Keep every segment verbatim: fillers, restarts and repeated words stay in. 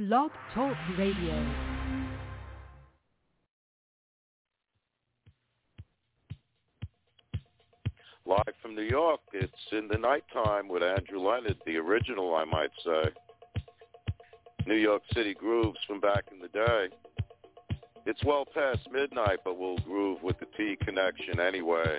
Blog Talk Radio. Live from New York, it's In the Nighttime with Andrew Leonard, the original, I might say. New York City grooves from back in the day. It's well past midnight, but we'll groove with the T Connection anyway.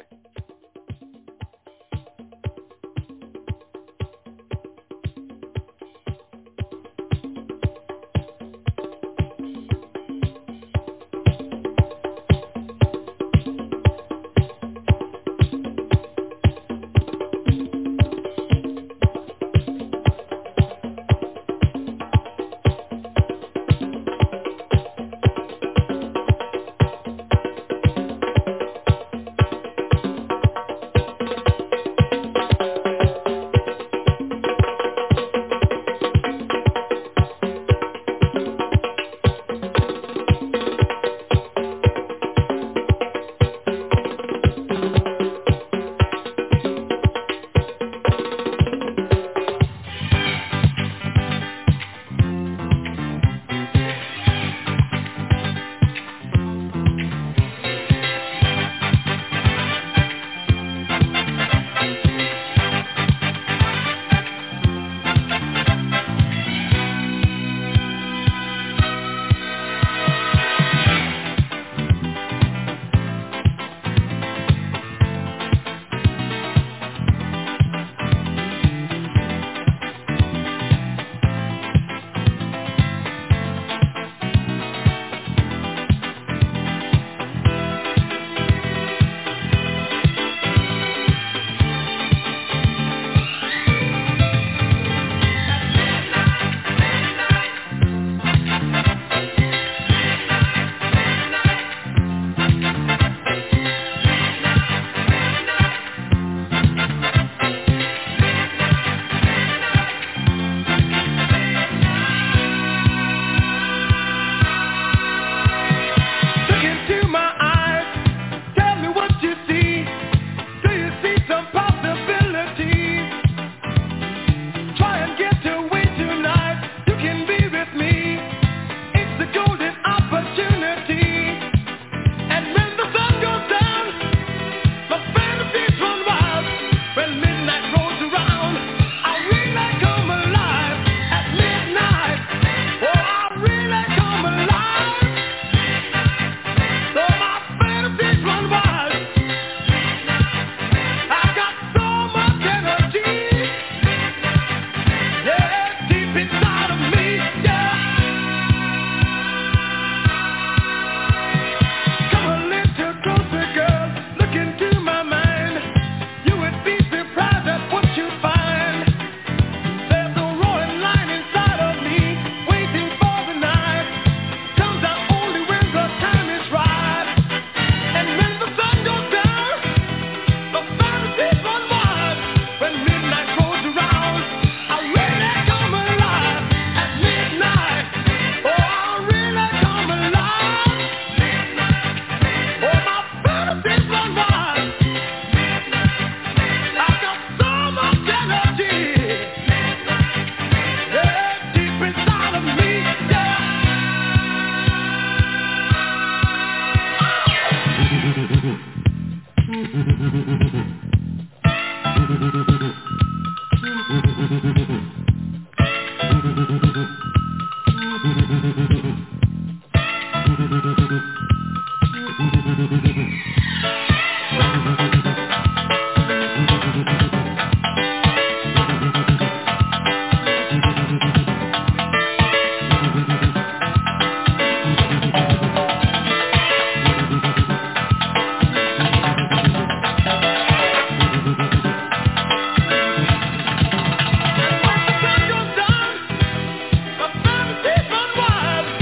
Fantasy fun wild.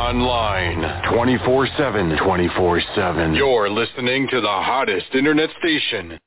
online, twenty-four seven. twenty-four seven. You're listening to the hottest internet station.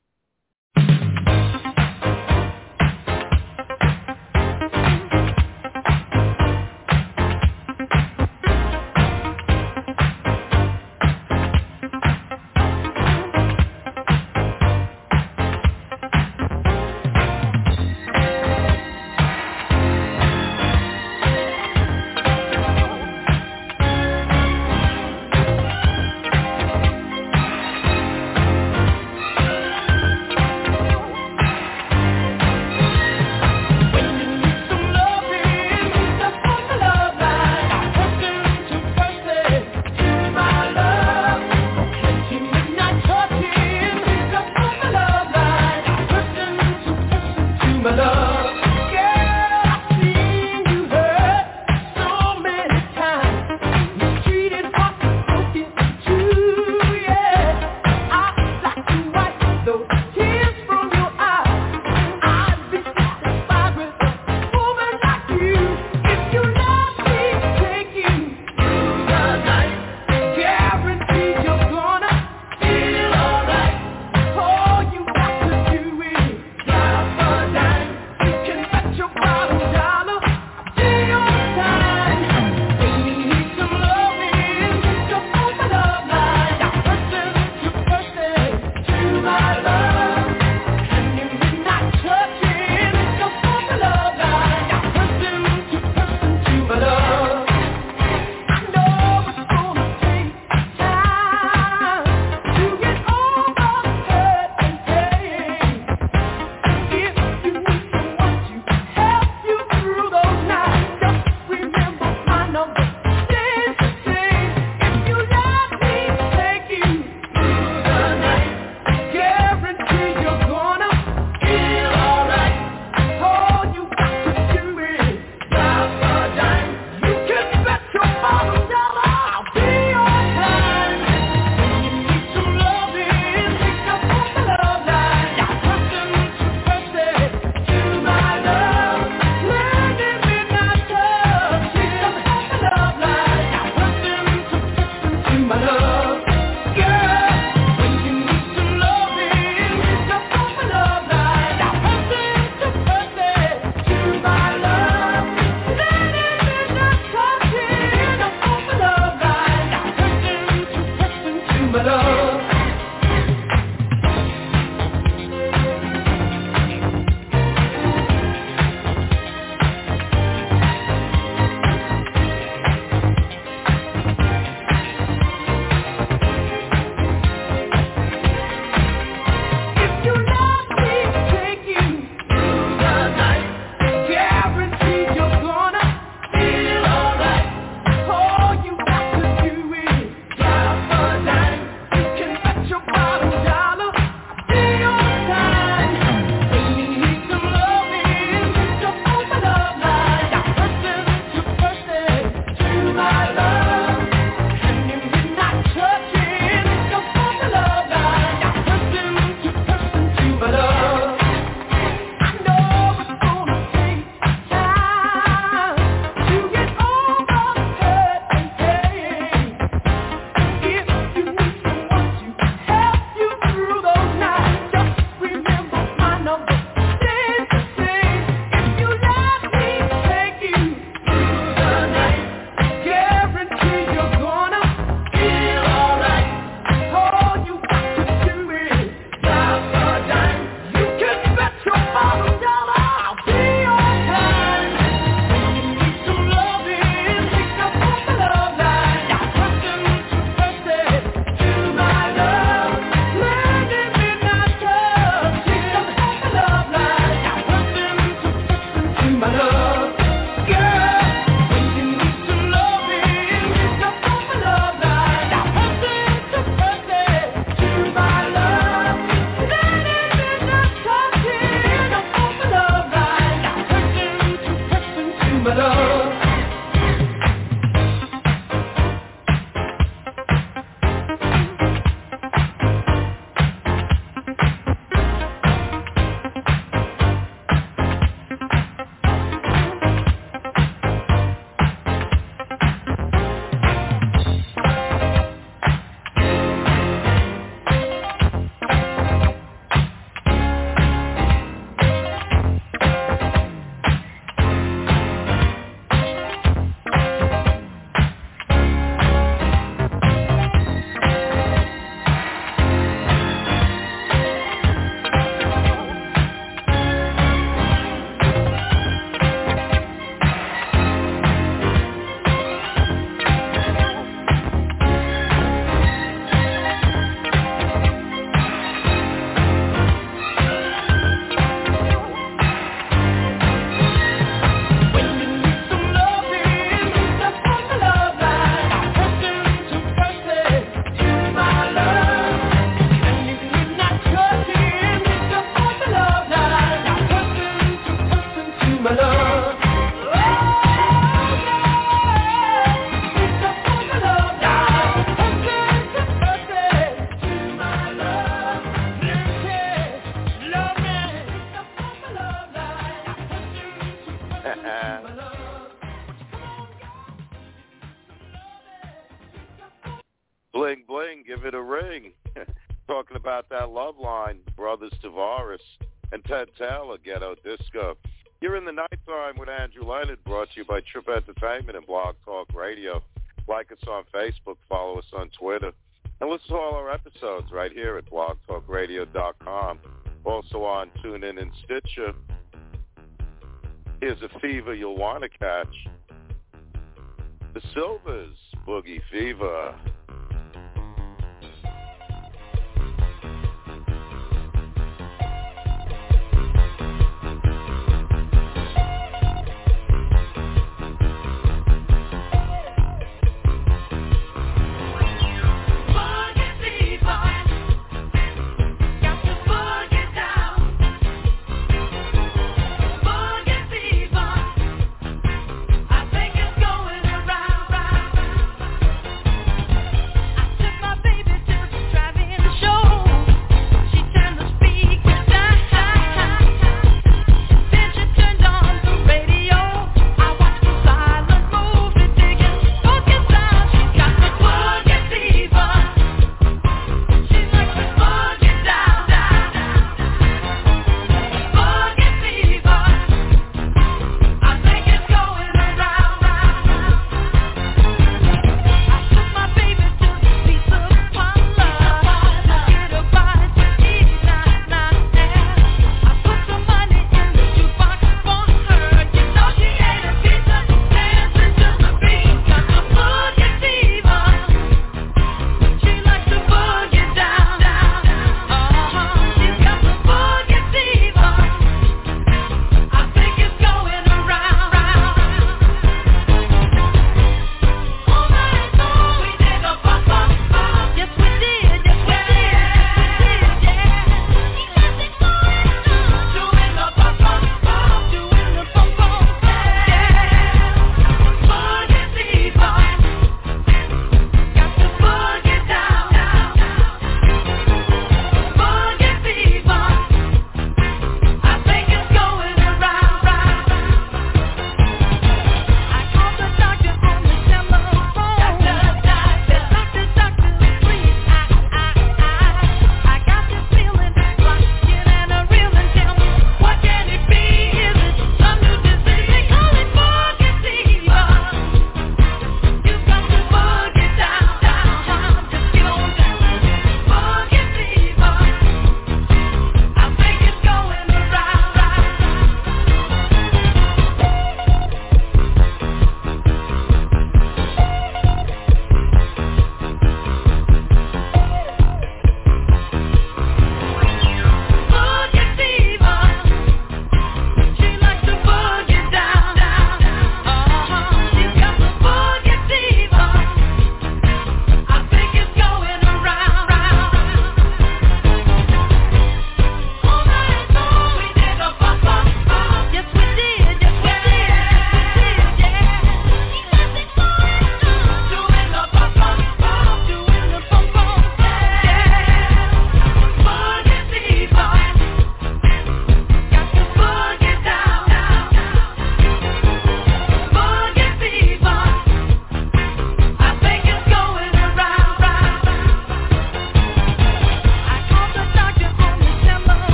give it a ring. Talking about that love line, Brothers Tavares and Ted Taylor, Ghetto Disco. You're in the nighttime with Andrew Leonard, brought to you by Trip Entertainment and Blog Talk Radio. Like us on Facebook, follow us on Twitter, and listen to all our episodes right here at blog talk radio dot com. Also on TuneIn and Stitcher. Here's a fever you'll want to catch. The Silvers, Boogie Fever.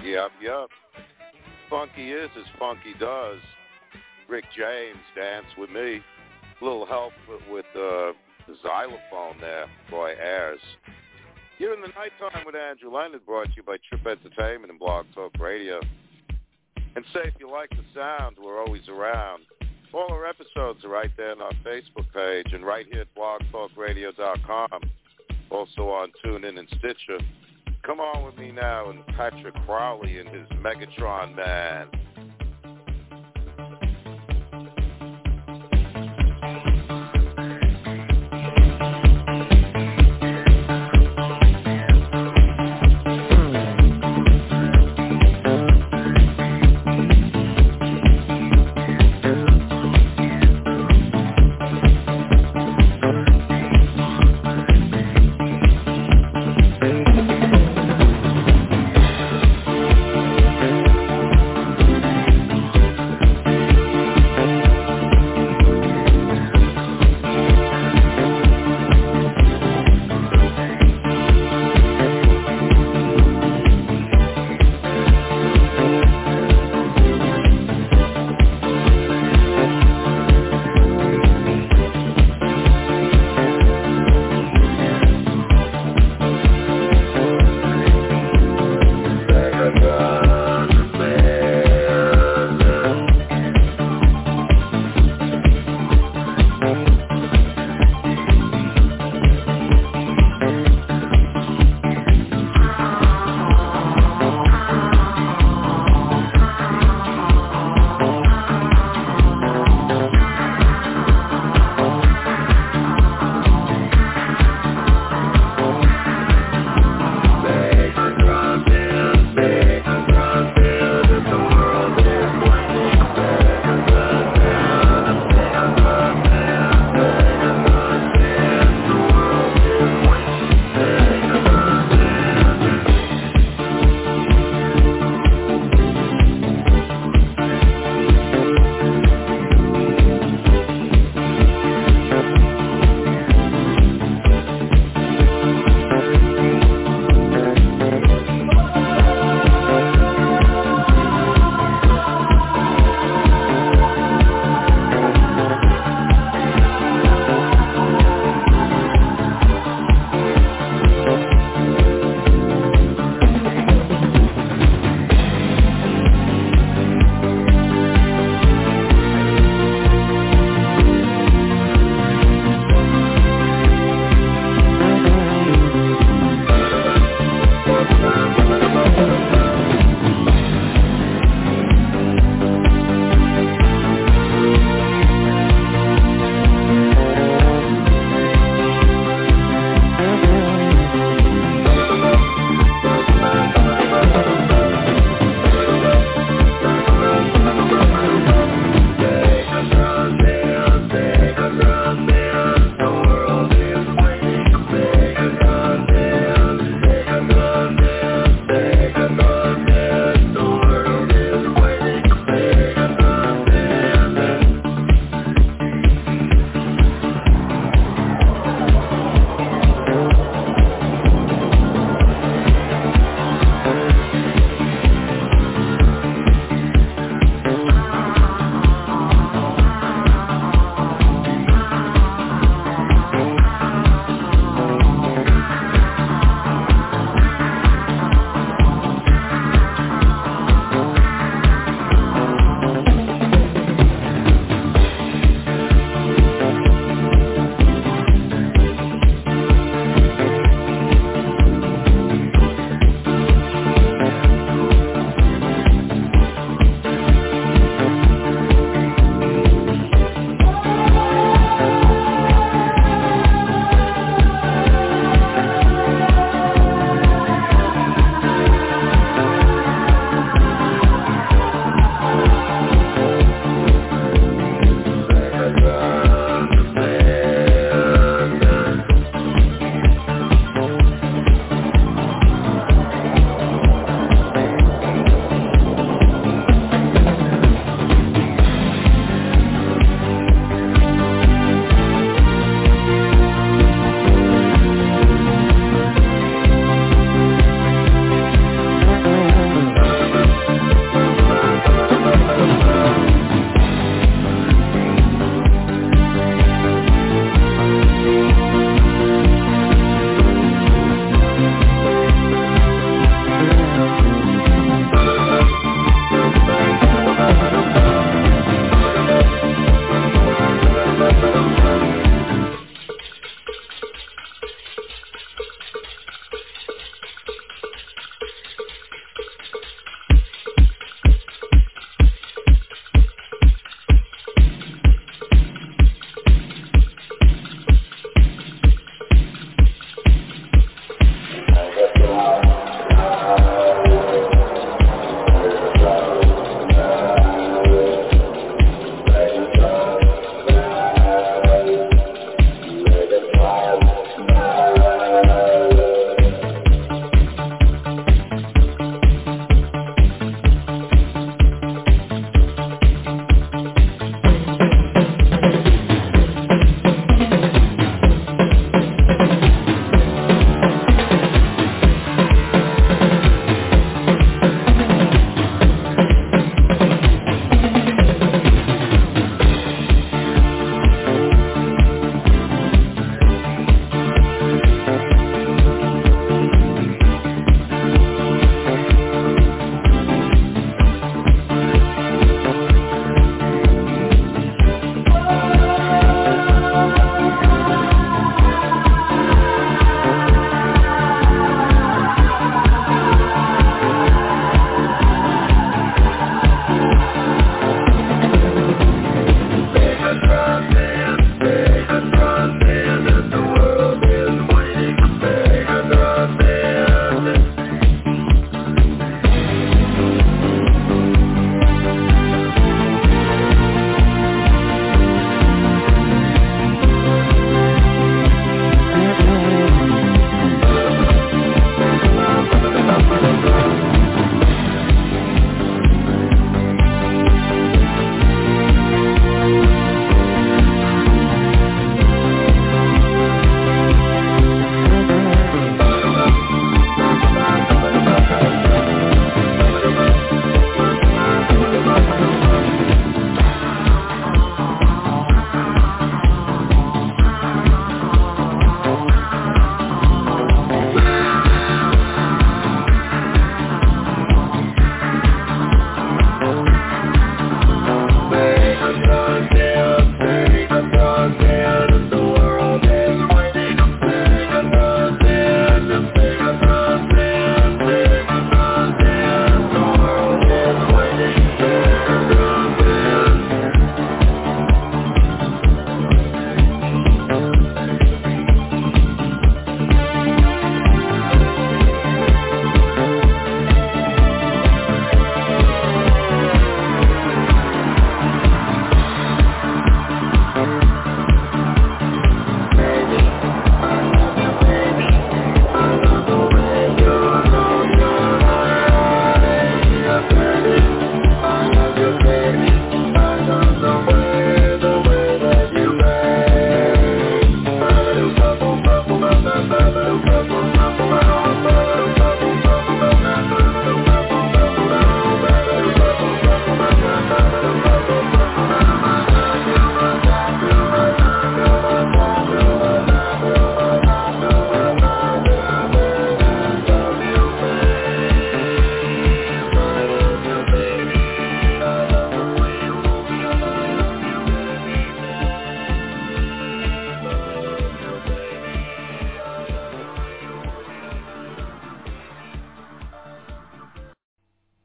Yep, yep. Funky is as funky does. Rick James, Dance With Me. A little help with, with uh, the xylophone there, Roy Ayers. Here in the Nighttime with Andrew Leonard, brought to you by Trip Entertainment and Blog Talk Radio. And say if you like the sound, we're always around. All our episodes are right there on our Facebook page and right here at blog talk radio dot com. Also on TuneIn and Stitcher. Come on with me now and Patrick Crowley and his Megatron Man.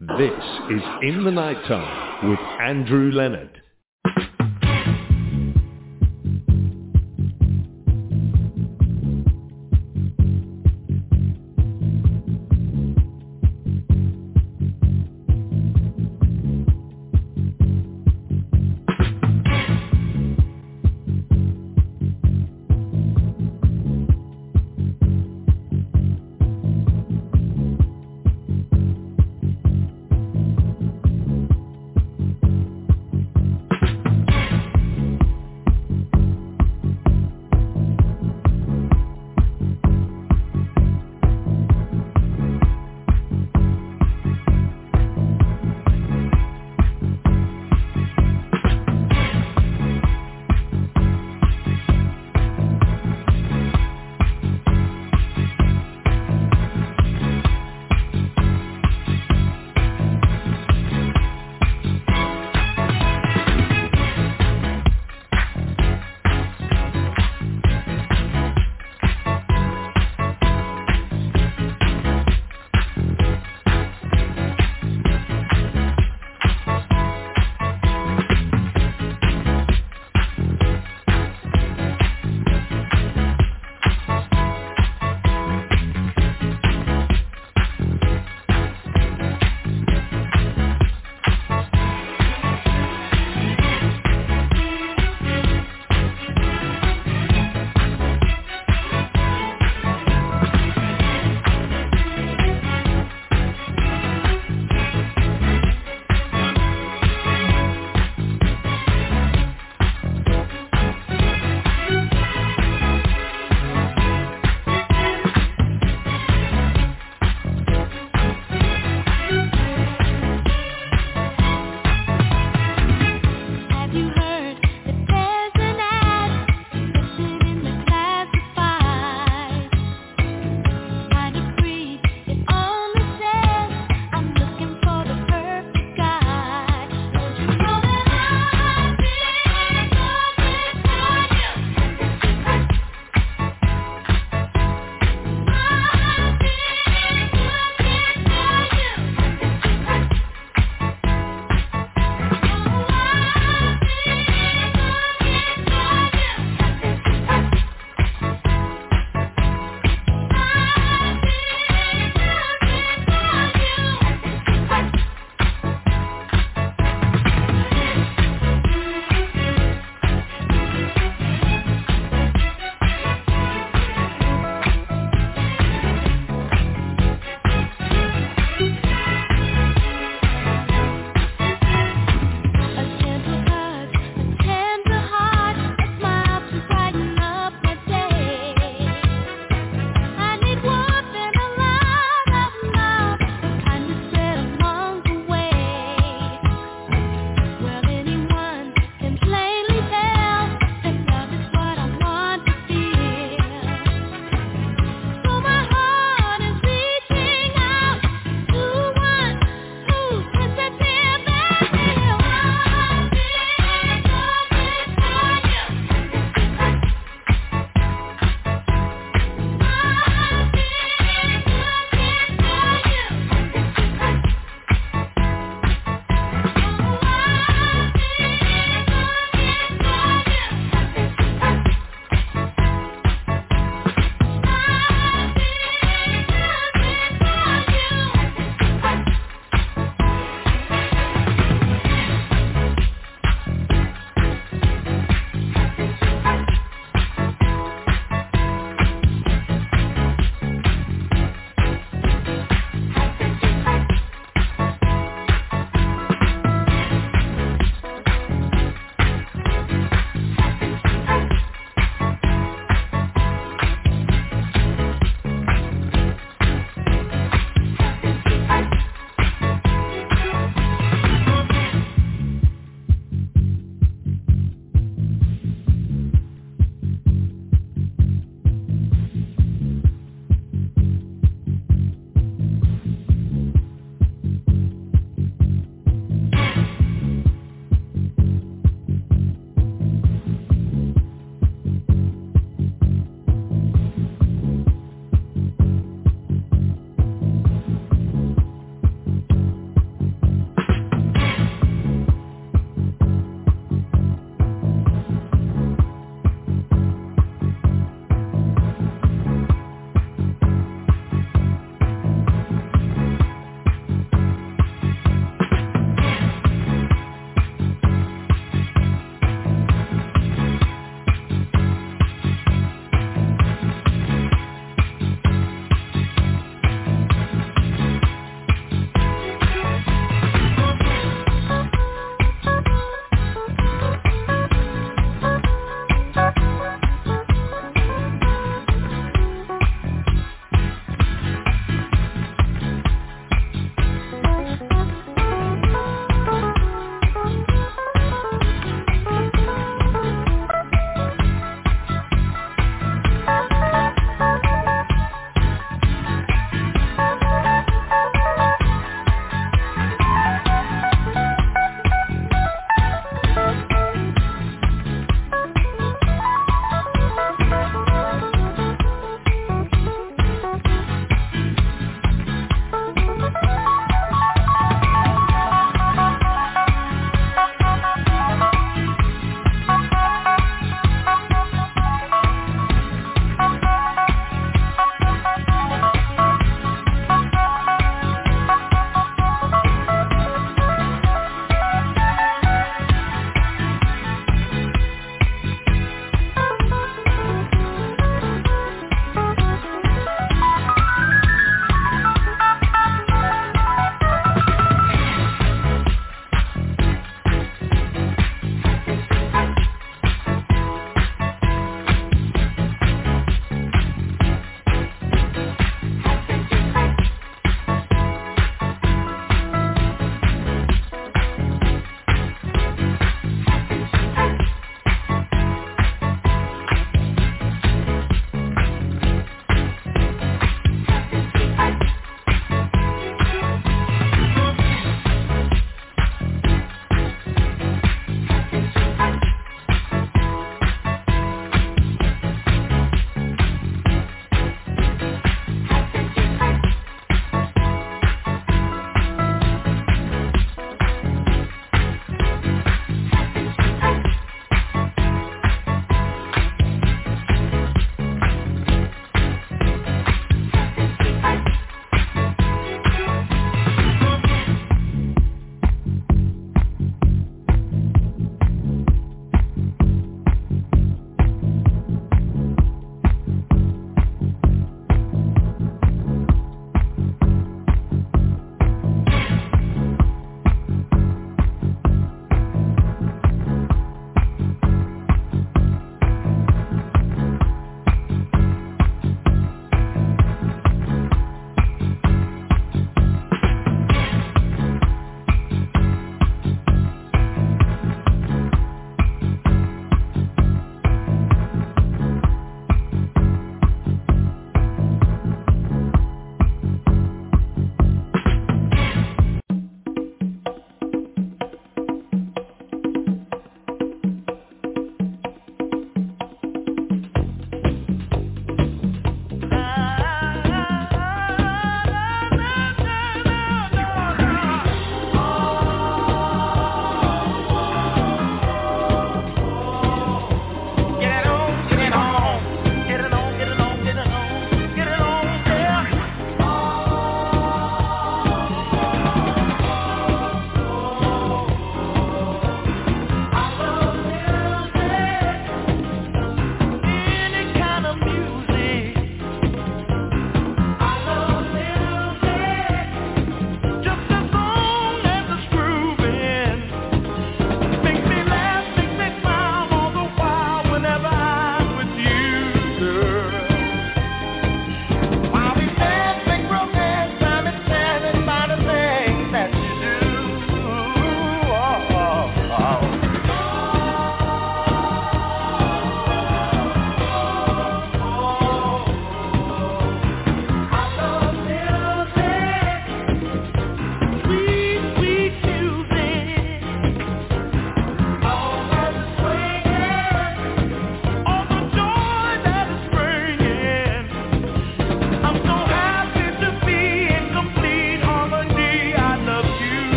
This is In the Nighttime with Andrew Leonard.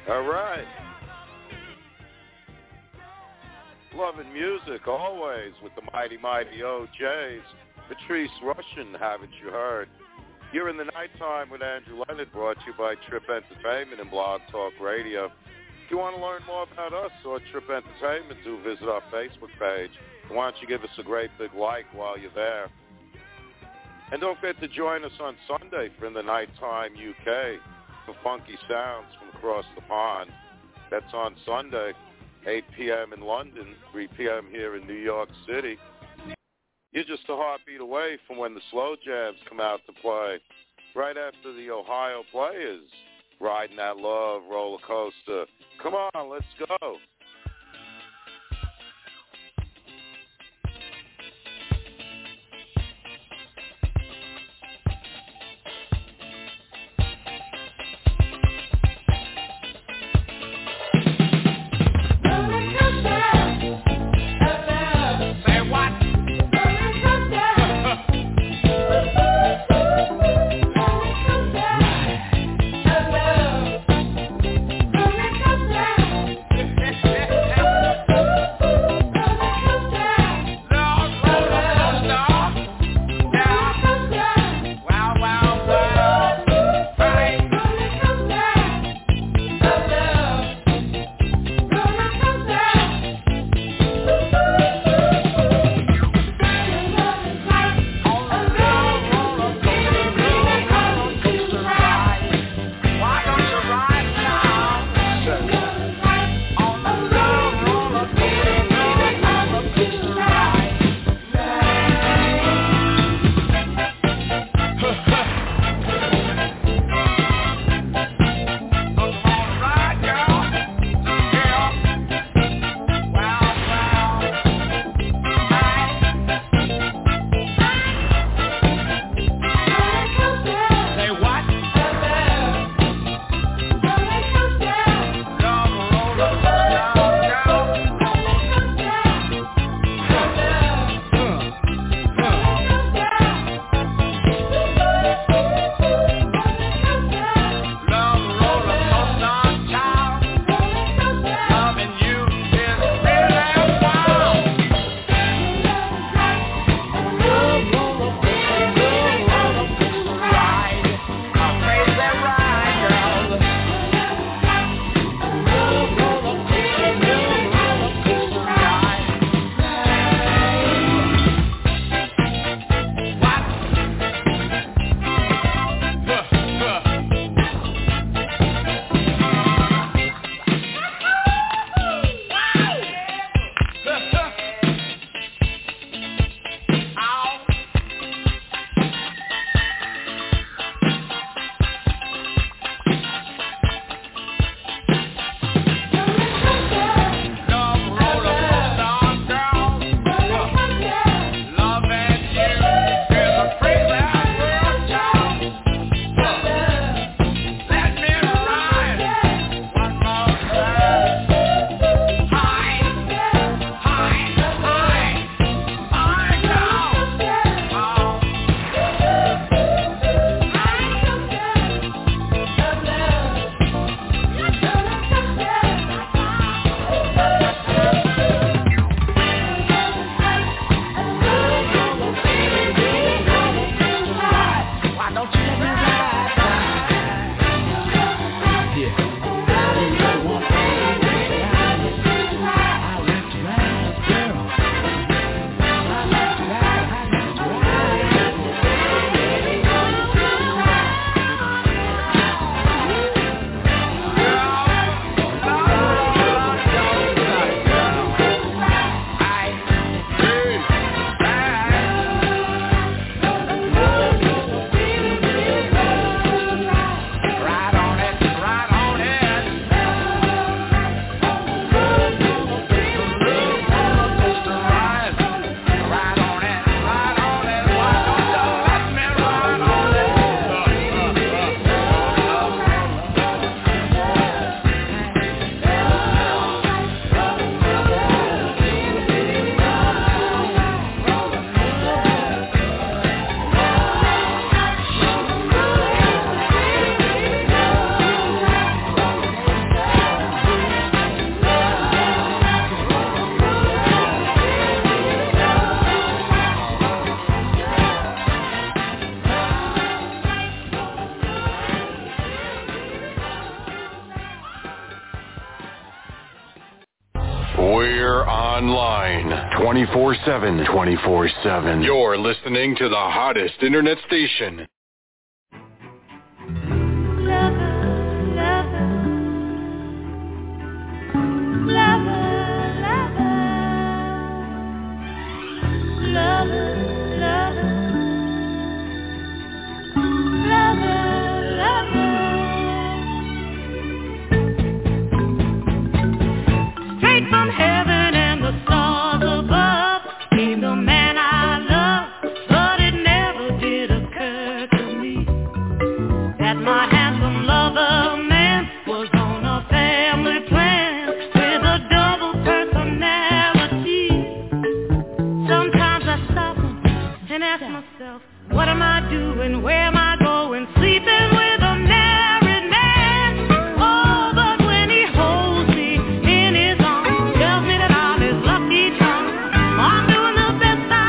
All right. Loving music always with the mighty, mighty O Js. Patrice Rushen, haven't you heard? You're in the nighttime with Andrew Leonard, brought to you by Trip Entertainment and Blog Talk Radio. If you want to learn more about us or Trip Entertainment, do visit our Facebook page. Why don't you give us a great big like while you're there? And don't forget to join us on Sunday for In the Nighttime U K for funky sounds from across the pond. That's on Sunday, eight p.m. in London, three p.m. here in New York City. You're just a heartbeat away from when the slow jams come out to play, right after the Ohio Players riding that love roller coaster. Come on, let's go. Let's go. We're online twenty-four seven, twenty-four seven. You're listening to the hottest internet station. What am I doing? Where am I going? Sleeping with a married man. Oh, but when he holds me in his arms, tells me that I'm his lucky charm. I'm doing the best I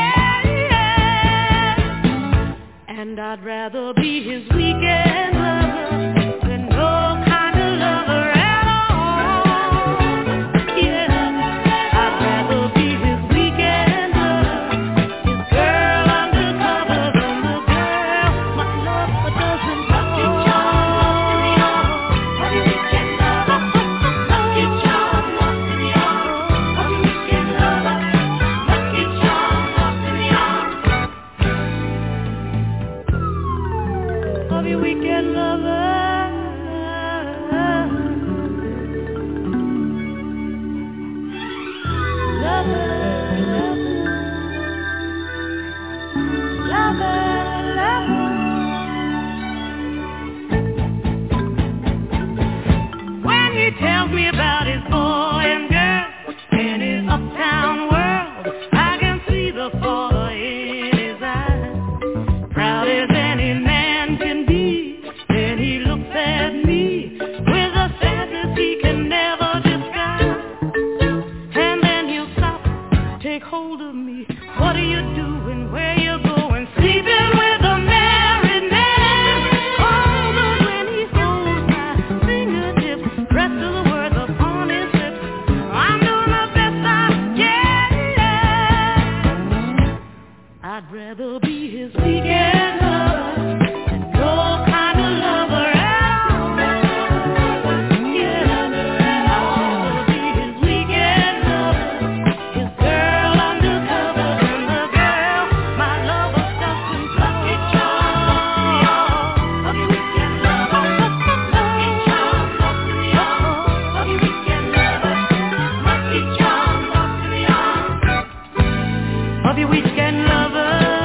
can, and I'd rather be his weekend lover than no kind of lover at all. Yeah, I'd rather be his weekend lover, his girl undercover than the girl my lover doesn't know. Lucky weekend lover, lucky charm, lost in the arms. Lucky weekend lover, lucky charm, lost in the arms. Lucky weekend lover. Lover, lover, lover. When he tells me about his boy and girl and his uptown world, I can see the father in his eyes. Proud as any man can be, then he looks at me with a sadness he can never describe. And then he'll stop, take hold of me. What are you doing? Where you going? Sleeping with a married man. Oh, but when he holds my fingertips, rest of the words upon his lips, I'm doing the best I can. I'd rather be his weekend lover than no kind of lover at all. Yeah, I'd rather be his weekend lover, his girl undercover than the girl my lover doesn't know. Lucky charm, lucky weekend lover, lucky charm, lost in the arms. Lucky weekend lover, lucky charm, lost in the arms. Lucky weekend lover.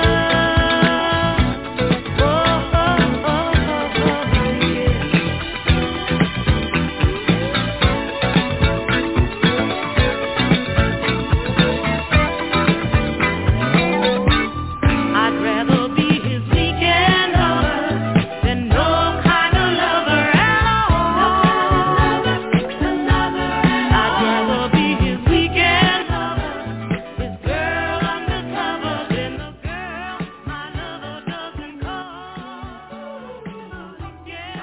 Oh, oh, oh, oh, oh, yeah. I'd rather be his weekend lover than no kind of lover at all. I'd rather be his weekend lover, his girl undercover than the girl my lover doesn't call. Yeah.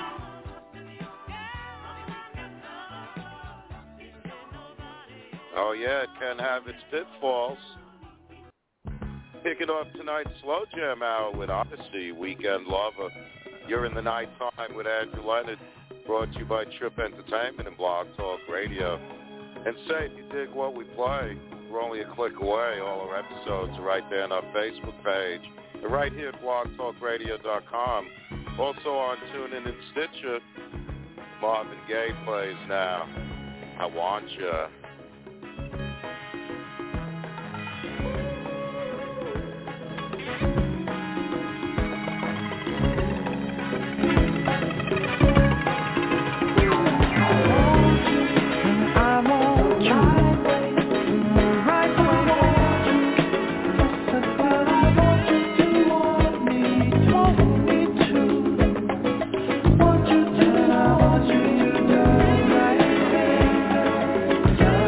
Oh, yeah, it can have its pitfalls. Kicking off tonight's Slow Jam Hour with Odyssey, Weekend Lover. You're in the nighttime with Andrew Leonard, brought to you by Trip Entertainment and Blog Talk Radio. And say, if you dig what we play, we're only a click away. All our episodes are right there on our Facebook page. And right here at blog talk radio dot com. Also on TuneIn and Stitcher, Marvin Gaye plays now. I Want Ya. I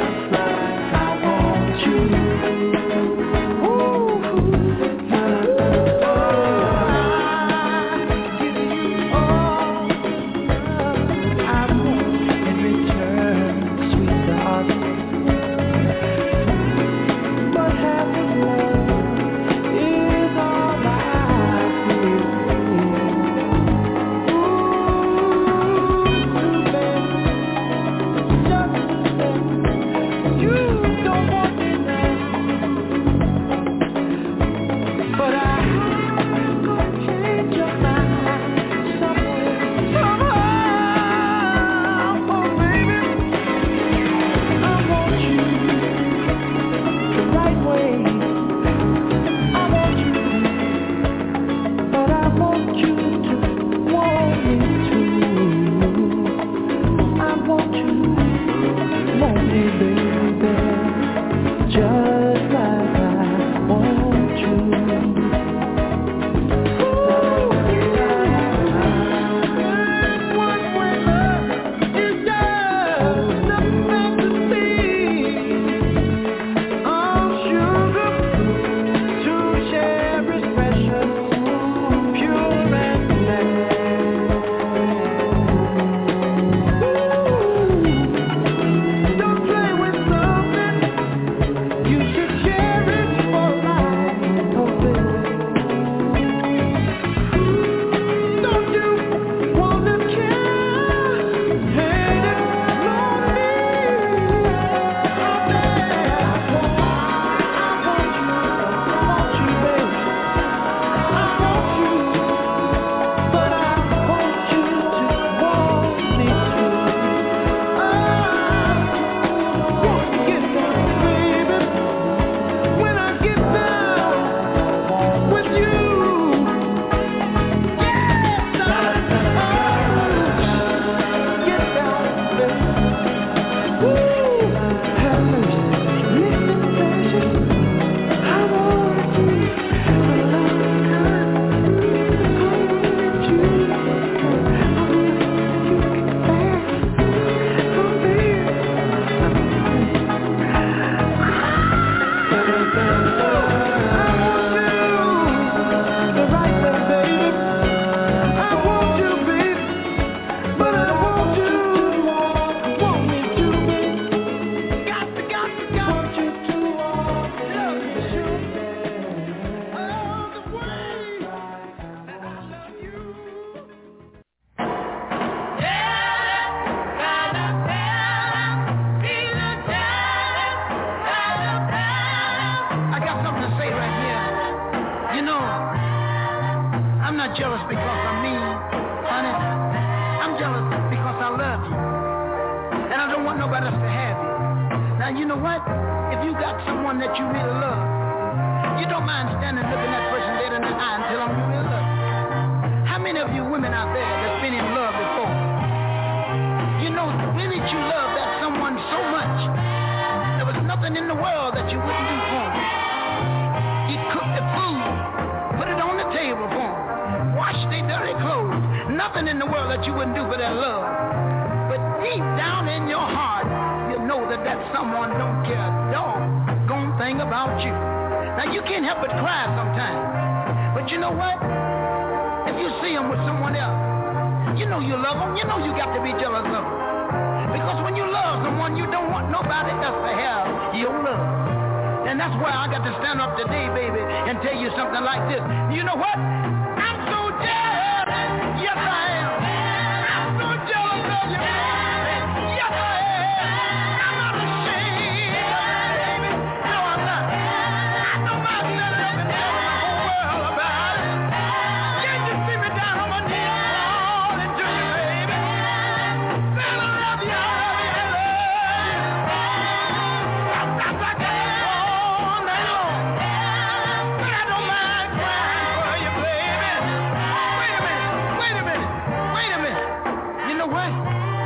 someone that you really love, you don't mind standing looking that person dead in the eye and tell them you really love them. How many of you women out there that's been in love before, you know really that you love that someone so much, there was nothing in the world that you wouldn't do for them. You'd cook the food, put it on the table for them, wash their dirty clothes, nothing in the world that you wouldn't do for their love. But deep down in your heart, you know that that someone don't care a doggone thing about you. Now you can't help but cry sometimes, but you know what? If you see them with someone else, you know you love them, you know you got to be jealous of them. Because when you love someone, you don't want nobody else to have your love. And that's why I got to stand up today, baby, and tell you something like this. You know what? I'm so jealous. Yes, I am. I'm so jealous of you. Yes, I am. I'm not ashamed, baby. No, I'm not. I know myself up and telling the whole world about it. Can't you see me down on my knees falling to you, baby? Saying I love you, I love you, I love you. Sometimes I get all night long, but I don't mind crying for you, baby. Wait a minute, wait a minute, wait a minute. You know what?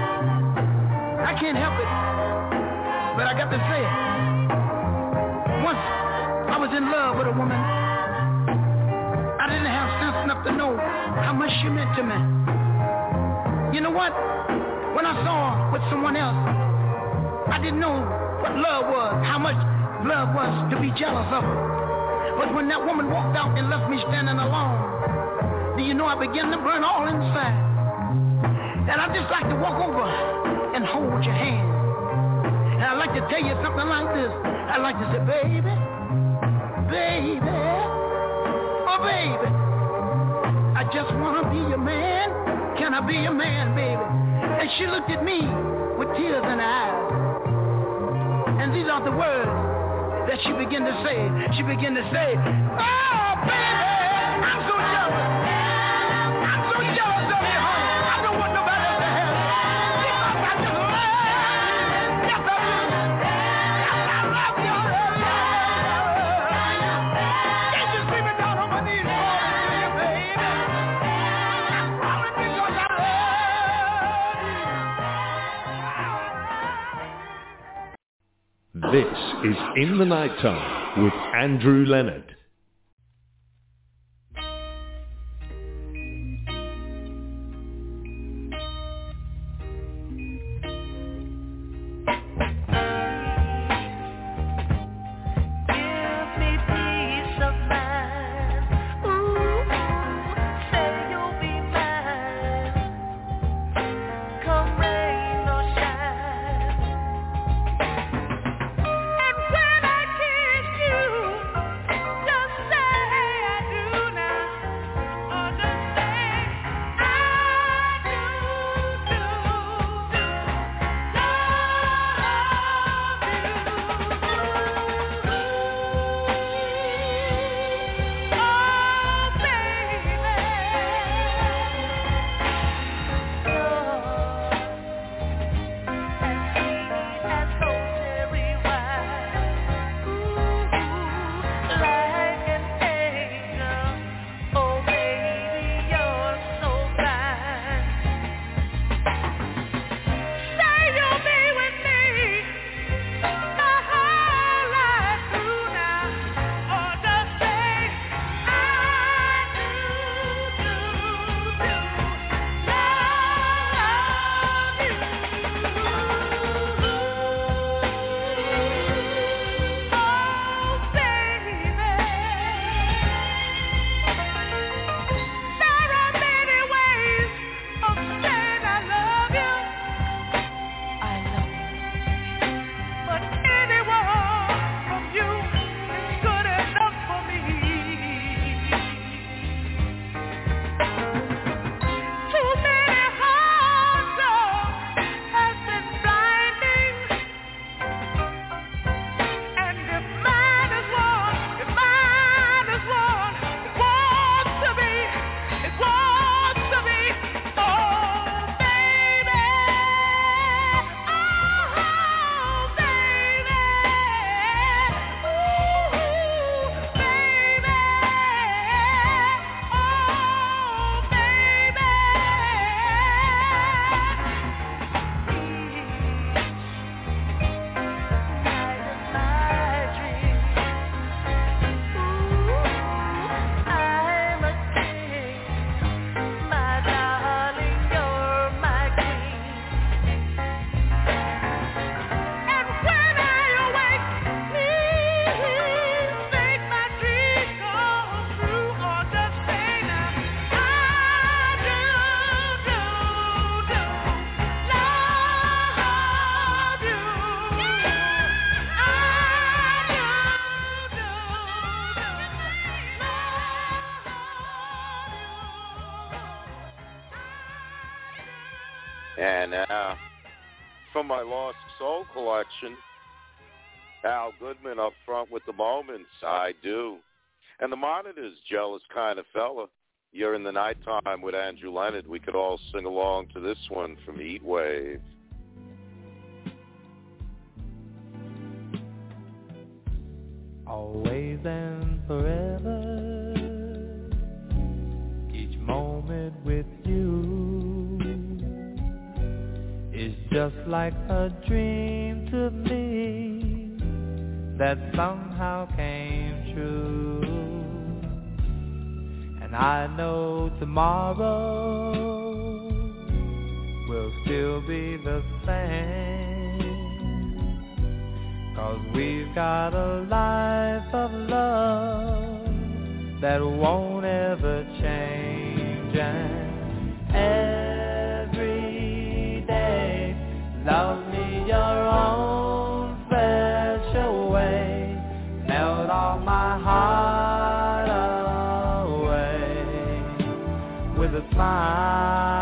I can't help it, but I got to say it. Once I was in love with a woman, I didn't have sense enough to know how much she meant to me. You know what? When I saw her with someone else, I didn't know what love was, how much love was to be jealous of her. But when that woman walked out and left me standing alone, do you know I began to burn all inside? And I just like to walk over and hold your hand. And I'd like to tell you something like this. I'd like to say, baby, baby, oh baby, I just want to be your man. Can I be your man, baby? And she looked at me with tears in her eyes. And these are the words that she began to say. She began to say, oh baby, I'm so jealous. I'm so jealous of you, honey. I don't want nobody else to have it. Because I just love you. Yes, I do. Yes, I love you. I love you. I love you. Can't you see me down on my knees falling to you, baby? I'm falling because I love you. This is In the Nighttime with Andrew Leonard. And when I kissed you, And uh, from my Lost Soul collection, Al Goodman up front with the Moments, I Do. And the Monitors, Jealous Kind of Fella. You're in the Nighttime with Andrew Leonard. We could all sing along to this one from Heat Wave. Always and forever, each moment with you is just like a dream to me that somehow came true. And I know tomorrow will still be the same, 'cause we've got a life of love that won't ever change. And every day, love me your own special way, melt all my heart away with a smile.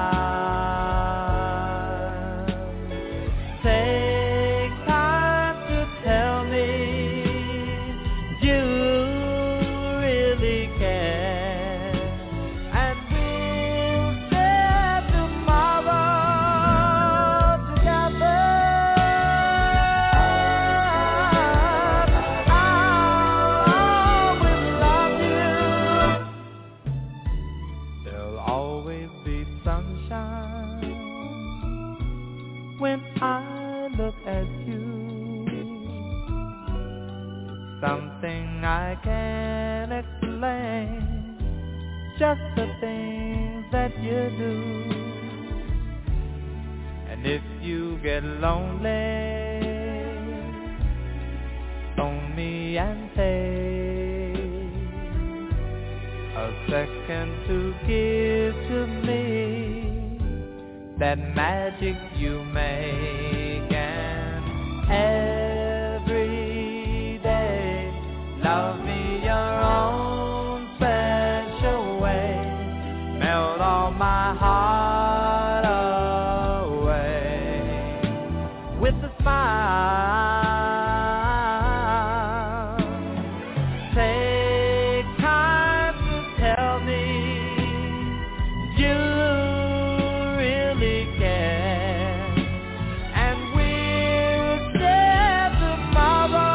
Something I can't explain, just the things that you do. And if you get lonely, phone me and take a second to give to me that magic you make. And every day, love me your own special way, melt all my heart away with a smile. Take time to tell me you really care, and we'll share tomorrow.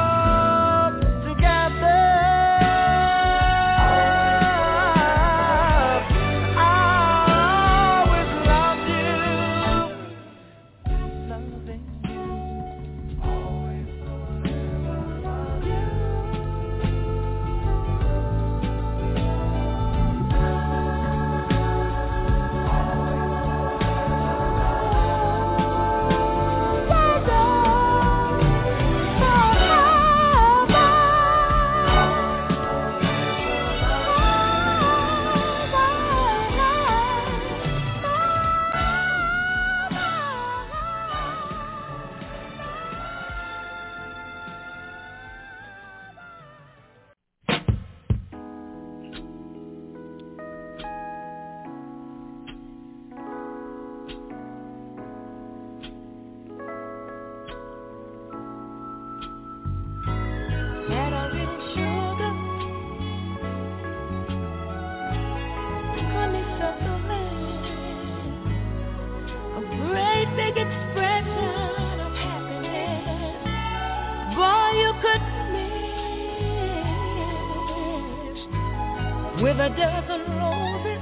With a dozen roses,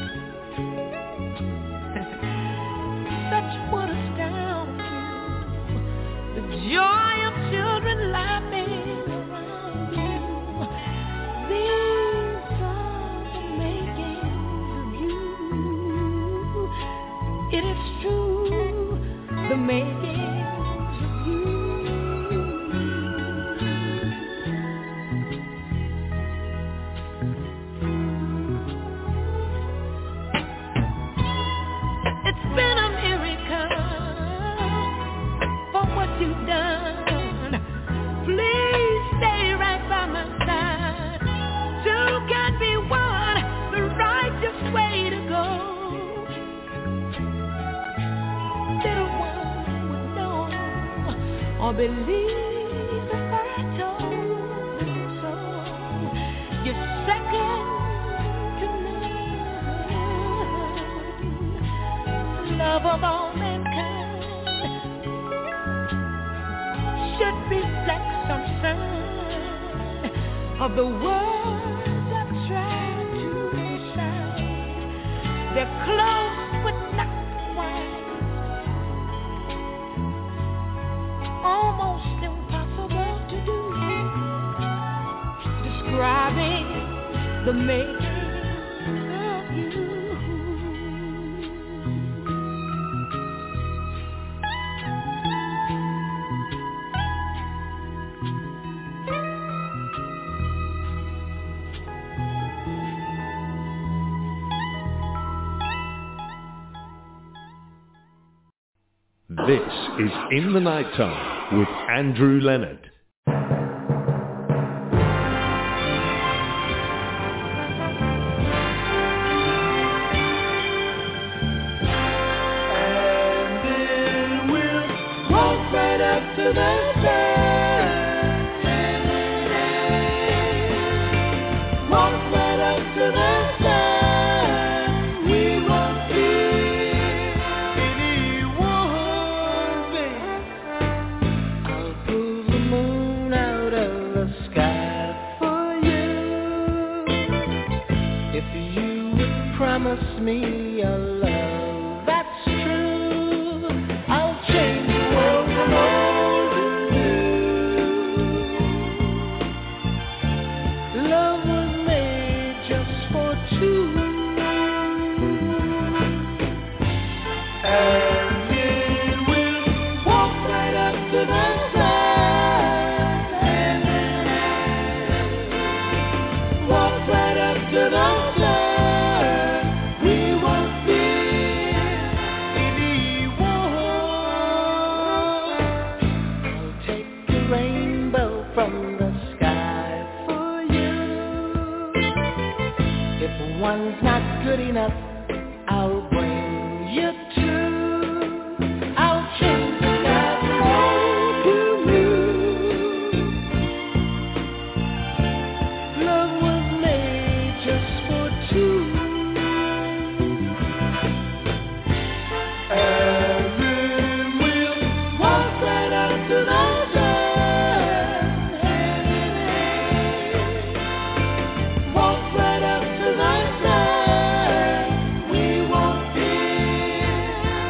such would astound you. The joy of children laughing around you. These are the makings of you. It is true, the makings of you. Been a miracle for what you've done. Please stay right by my side. Two can be one, the righteous way to go. or believe if I told you so. You're second to none, love of all mankind should reflect some sign of the words I tried to decide. They're close but not wide, almost impossible to do, describing the making of you. This is In the Nighttime with Andrew Leonard. And then we'll walk right up to the side. Walk right up to the side. We won't fear anyone, babe. I'll pull the moon out of the sky for you. If you would promise me a love that's true, I'll change the world from old to new. Love was made just for two. And then we'll walk right up to the side. Walk right up to the side. We won't fear anyone. I'll take the rainbow from the sky for you. If one's not good enough, I'll bring you two. I'll change the sky from old to new. Love was made just for two. And then we'll walk right up to the side. Walk right up to the side. We won't fear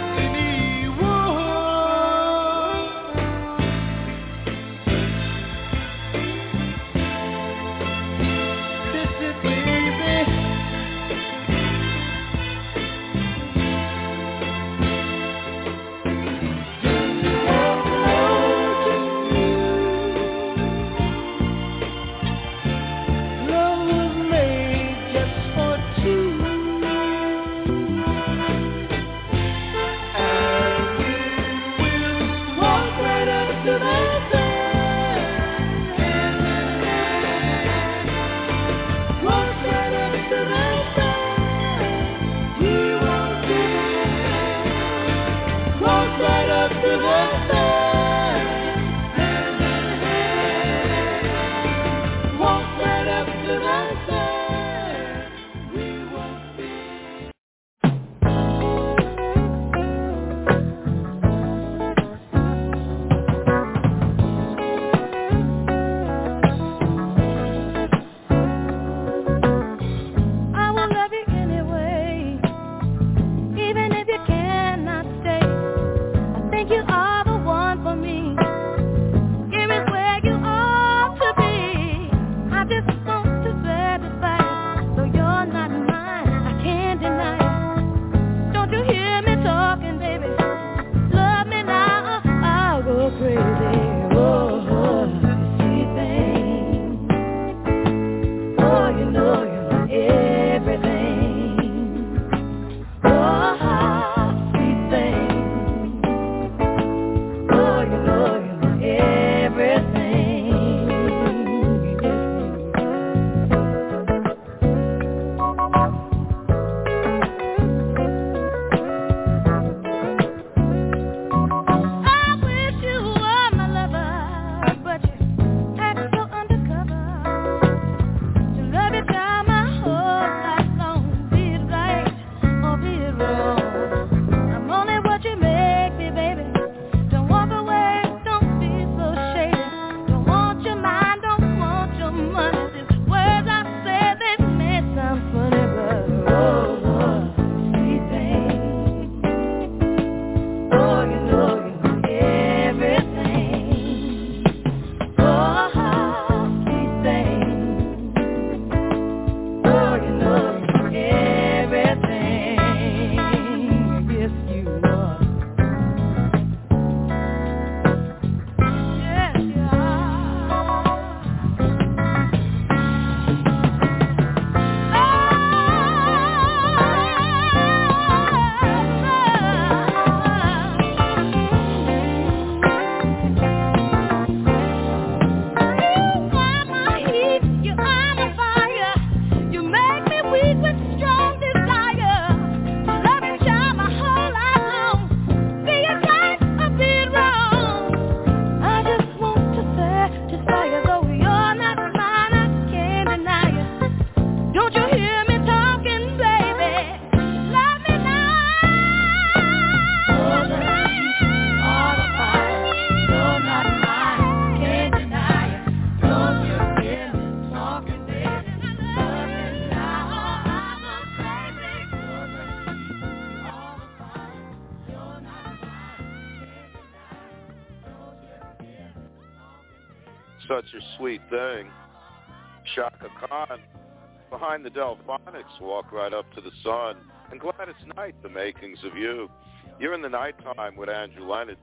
such a sweet thing. Shaka Khan, behind the Delphonics, Walk Right Up to the Sun, and Gladys Knight, The Makings of You. You're in the nighttime with Andrew Leonard.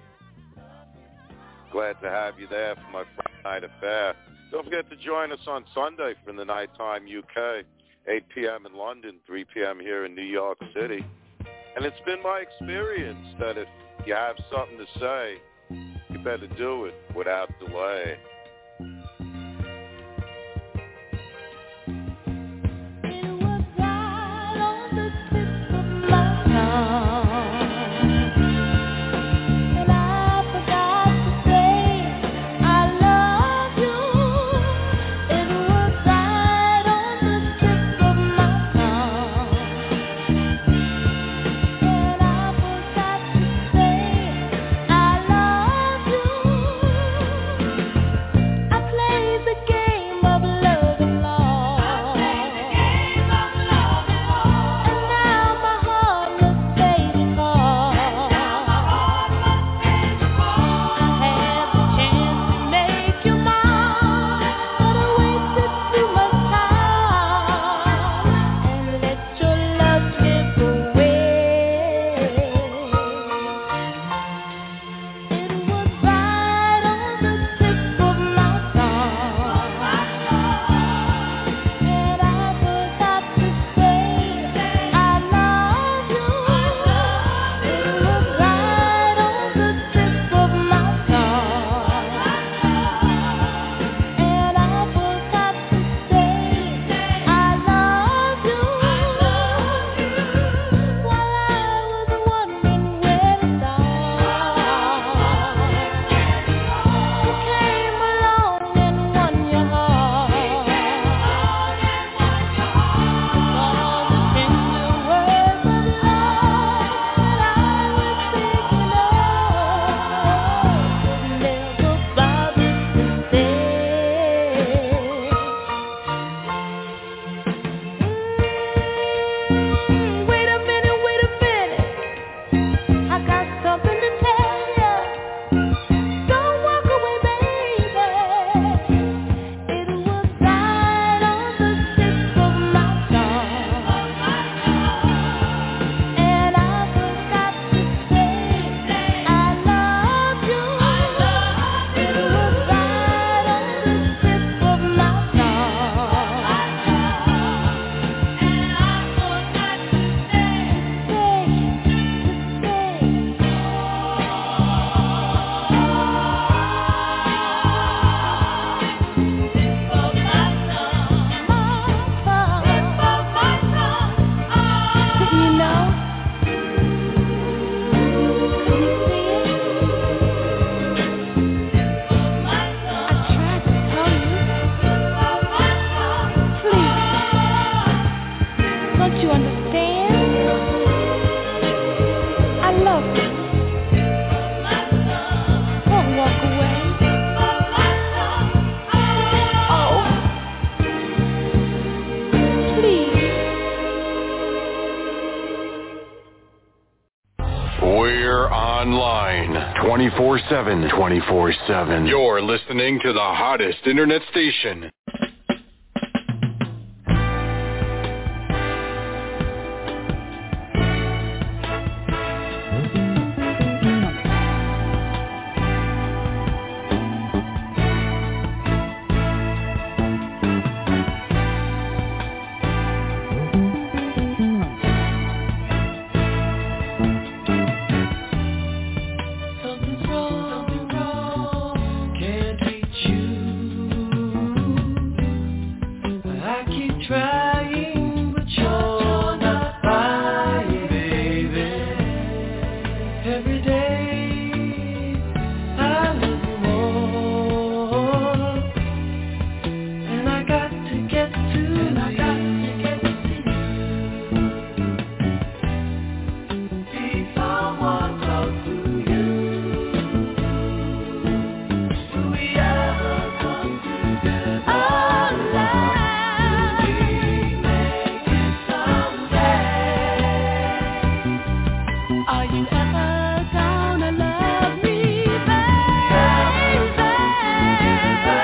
Glad to have you there for my Friday night affair. Don't forget to join us on Sunday for the Nighttime U K, eight p.m. in London, three p.m. here in New York City. And it's been my experience that if you have something to say, you better do it without delay. twenty-four seven, twenty-four seven. You're listening to the hottest internet station. Are you ever gonna love me, baby?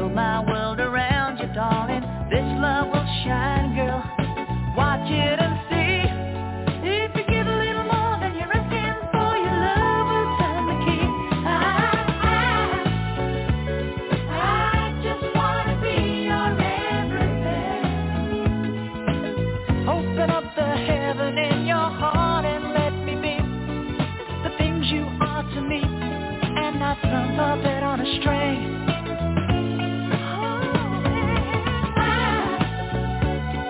build my world around you, darling. This love will shine, girl. Watch it and see. If you give a little more than you're asking for, your love will turn the key. I, I, I just wanna be your everything. Open up the heaven in your heart and let me be the things you are to me, and not some puppet on a string.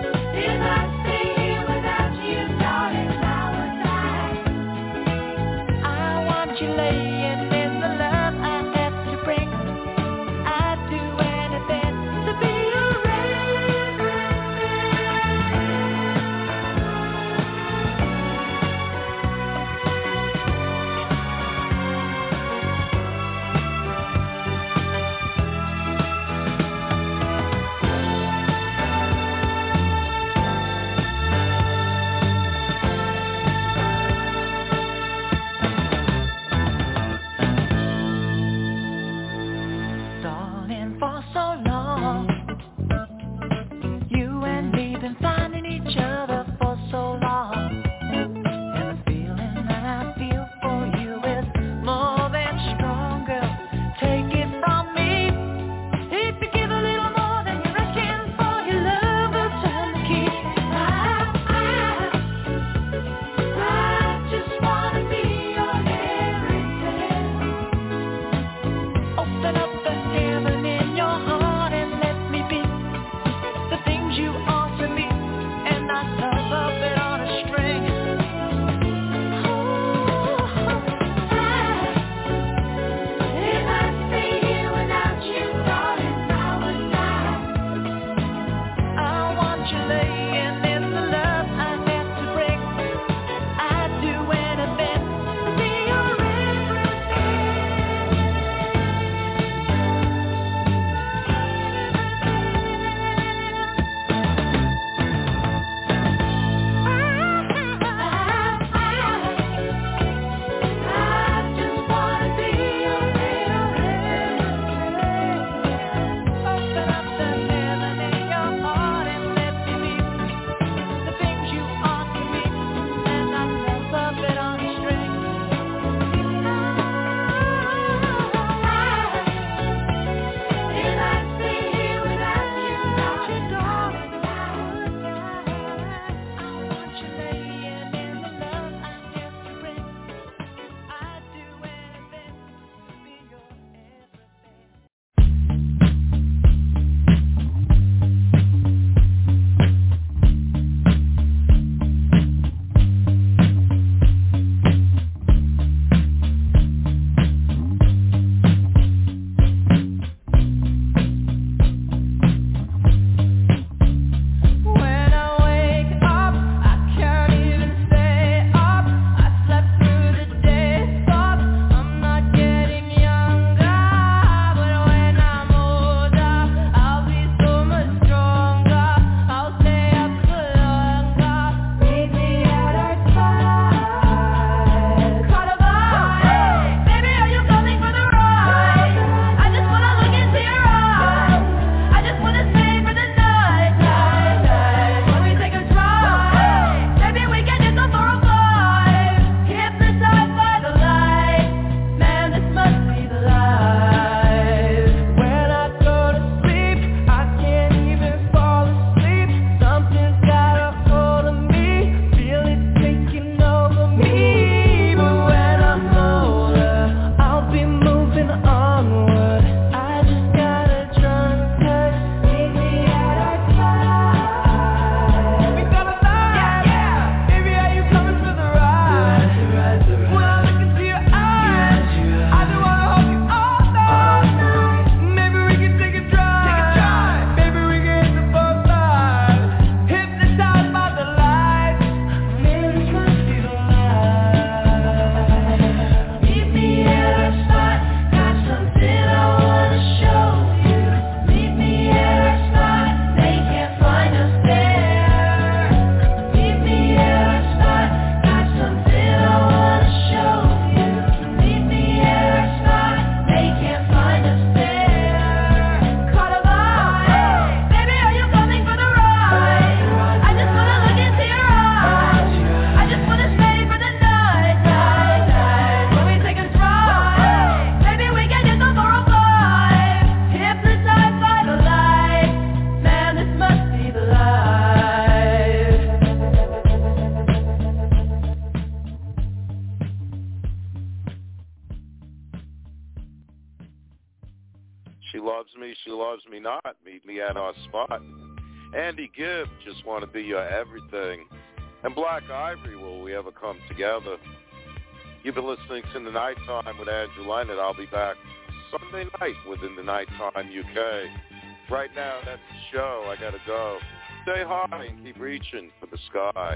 loves me, she loves me not. Meet me at our spot. Andy Gibb, just want to be your everything. And Black Ivory, will we ever come together? You've been listening to The Nighttime with Andrew Leonard. I'll be back Sunday night within the Nighttime U K. Right now, that's the show. I got to go. Stay high and keep reaching for the sky.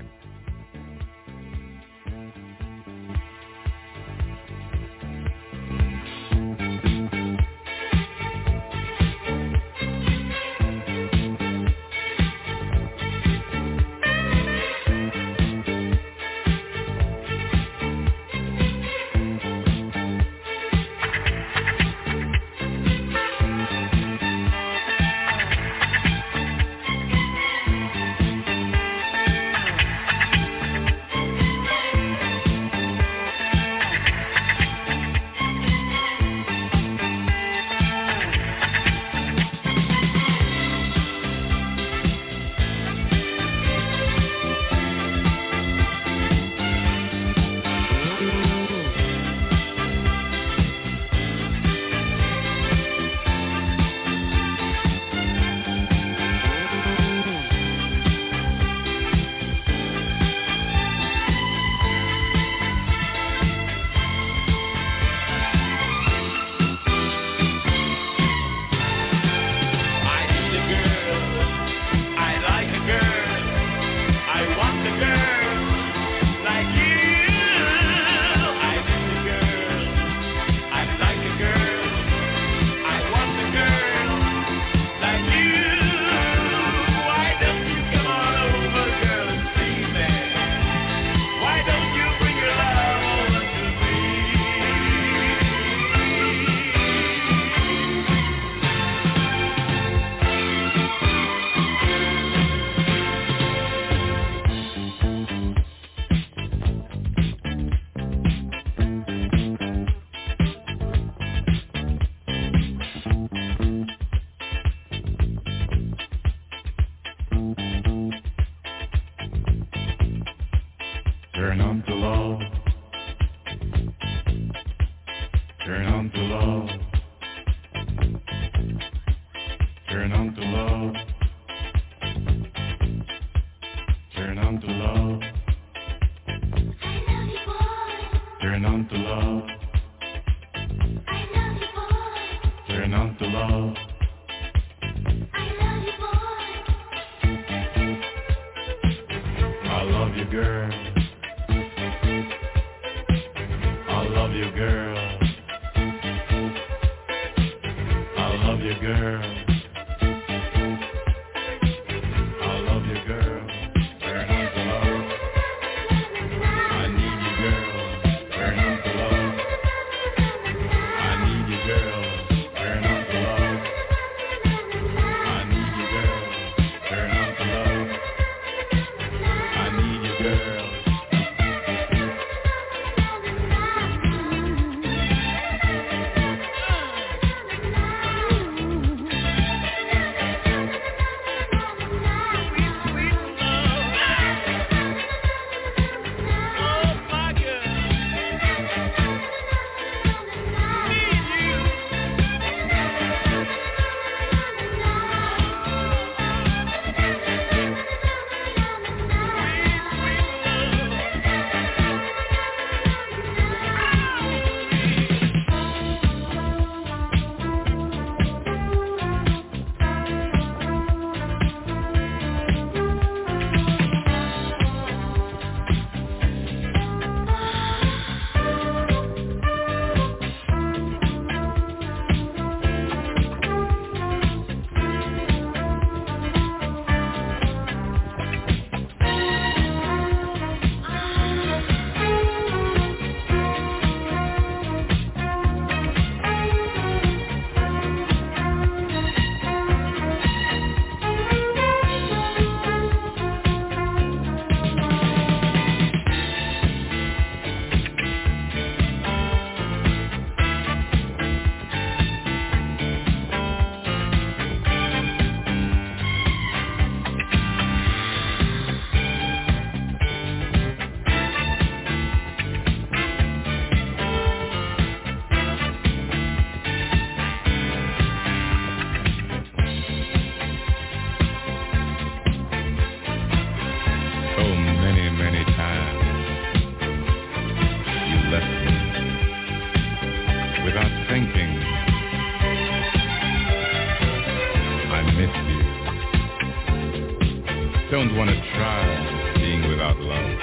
Don't want to try being without love.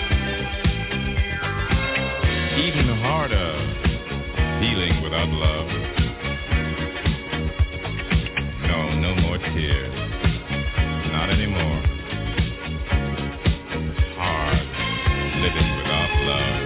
Even harder, feeling without love. No, no more tears. Not anymore. Hard living without love.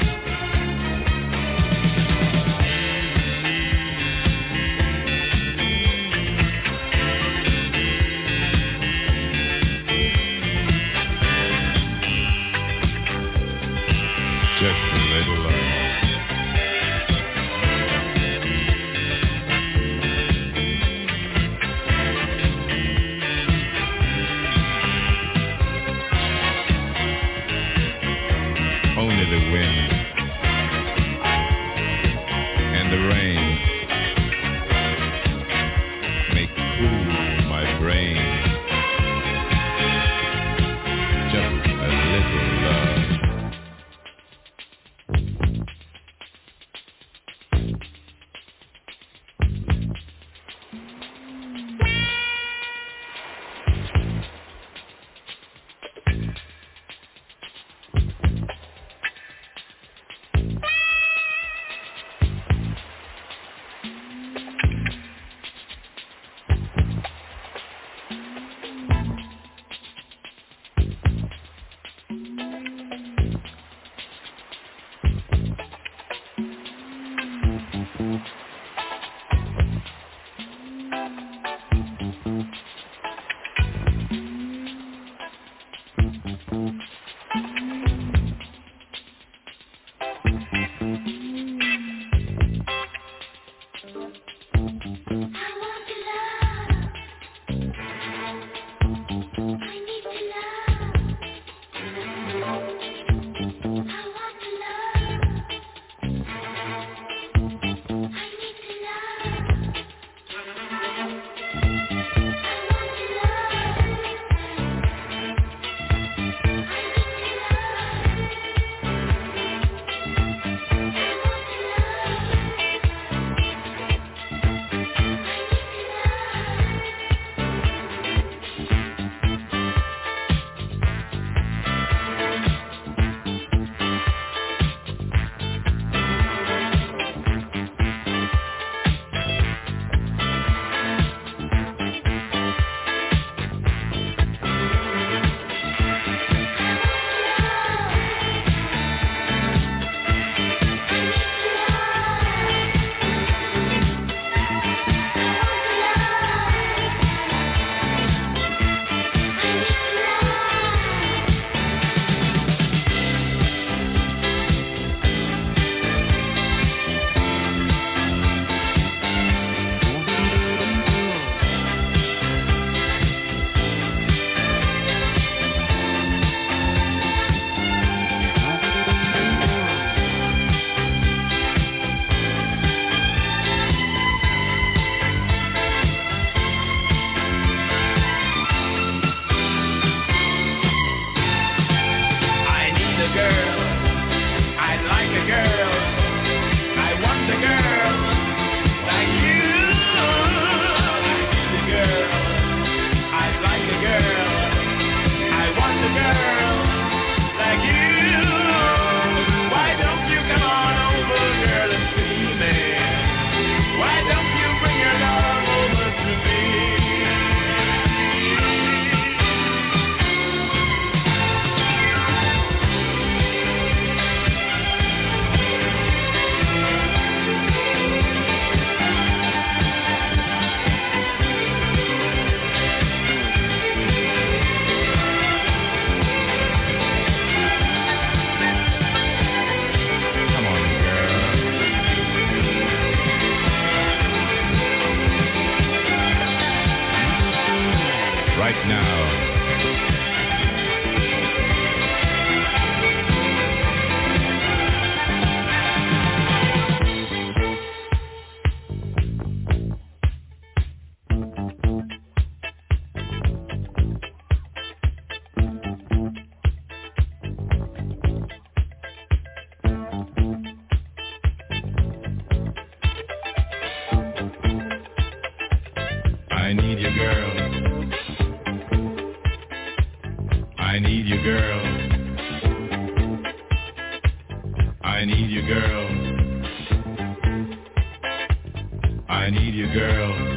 Just a little love. Only the wind and the rain make cool my brain. Just a little love. I need you, girl. I need you, girl. I need you, girl. I need you, girl.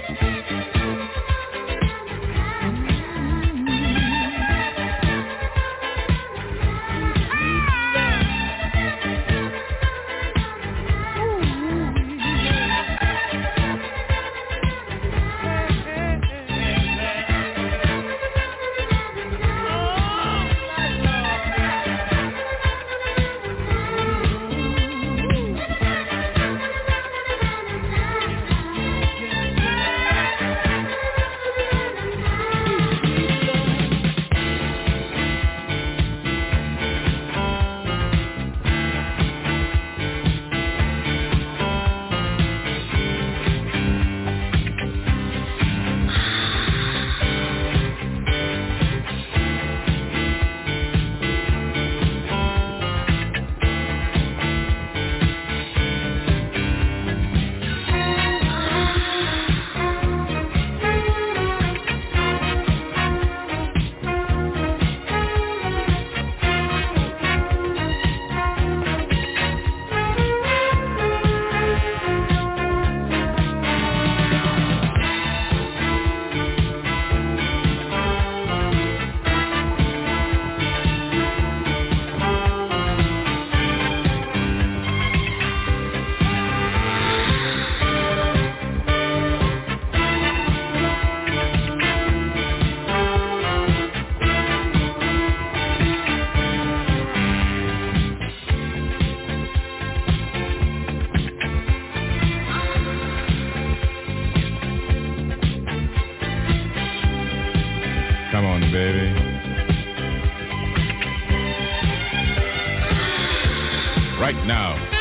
Come on, baby. Right now.